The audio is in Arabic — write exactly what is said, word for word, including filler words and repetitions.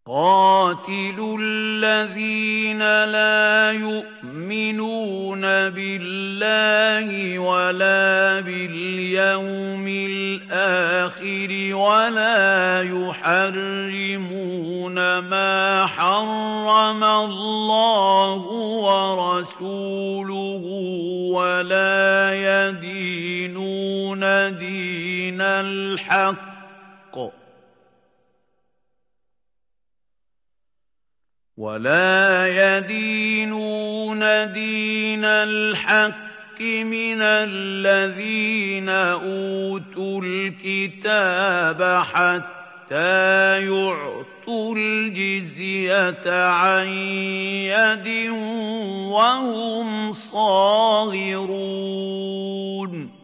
قاتلوا الذين لا يؤمنون بالله ولا باليوم الآخر ولا يحرمون ما حرم الله ورسوله ولا يدينون دين الحق ولا يدينون دين الحق من الذين أوتوا الكتاب حتى يعطوا الجزية عن يد وهم صاغرون.